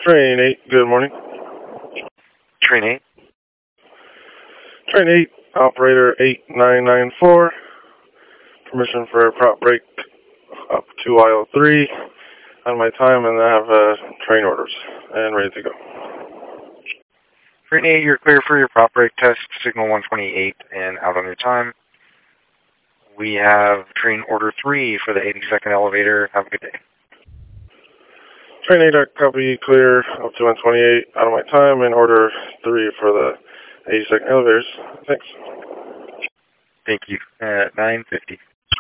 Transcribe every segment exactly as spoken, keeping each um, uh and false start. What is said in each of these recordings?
Train eight, good morning. Train eight. Train eight, operator eight nine nine four. Permission for a prop break up to aisle three on my time, and I have uh, train orders and ready to go. Train eight, you're clear for your prop break test, signal one twenty-eight, and out on your time. We have train order three for the eighty-second elevator. Have a good day. Train eight, I copy, clear up to one twenty-eight out of my time, and order three for the eighty-second elevators. Thanks. Thank you. At nine fifty.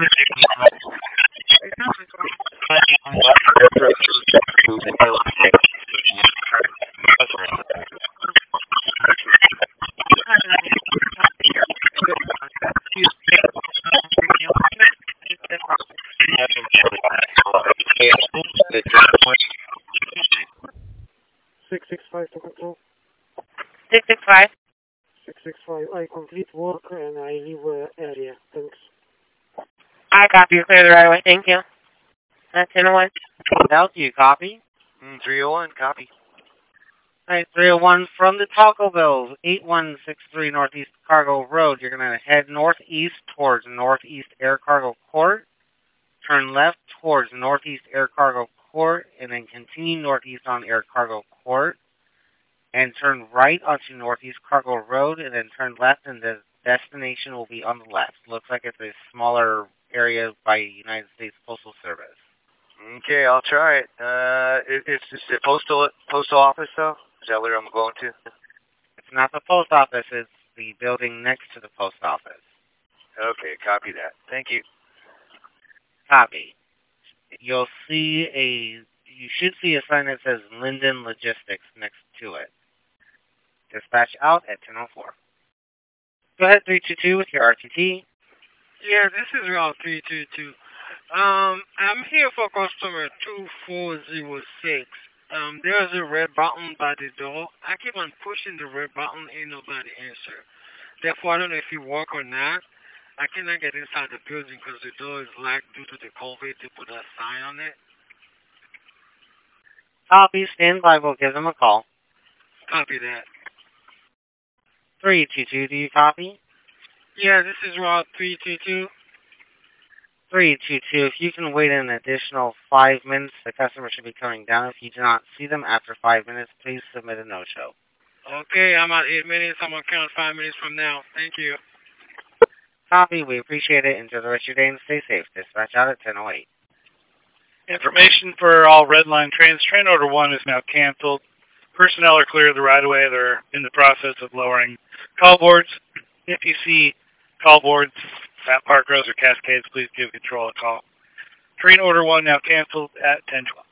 Six six five to control. Six six five. Six six five. I complete work and I leave uh, area. Thanks. I copy you clear the right away. Thank you. That's ten oh one. Delta, you copy? Mm, three oh one, copy. Alright, three oh one from the Taco Bell, eight one six three Northeast Cargo Road. You're going to head northeast towards Northeast Air Cargo Court. Turn left towards Northeast Air Cargo Court, and then continue northeast on Air Cargo Court. And turn right onto Northeast Cargo Road, and then turn left, and the destination will be on the left. Looks like it's a smaller area by United States Postal Service. Okay, I'll try it. Uh, it, it's just the postal postal office, though? Is that where I'm going to? It's not the post office. It's the building next to the post office. Okay, copy that. Thank you. Copy. You'll see a, you should see a sign that says Linden Logistics next to it. Dispatch out at ten oh four. Go ahead, three two two with your R T T. Yeah, this is Route three two two. Um, I'm here for customer two four zero six. Um, there's a red button by the door. I keep on pushing the red button, ain't nobody answer. Therefore, I don't know if you work or not. I cannot get inside the building because the door is locked due to the COVID to put a sign on it. Copy, stand by, we'll give them a call. Copy that. three two two, do you copy? Yeah, this is Route three two two. three two two, if you can wait an additional five minutes, the customer should be coming down. If you do not see them after five minutes, please submit a no-show. Okay, I'm at eight minutes. I'm going to count five minutes from now. Thank you. Copy, we appreciate it. Enjoy the rest of your day and stay safe. Dispatch out at ten oh eight. Information for all Red Line trains. Train order one is now canceled. Personnel are clear of the right-of-way. They're in the process of lowering call boards. If you see call boards at Park Rose or Cascades, please give control a call. Train order one now canceled at ten twelve.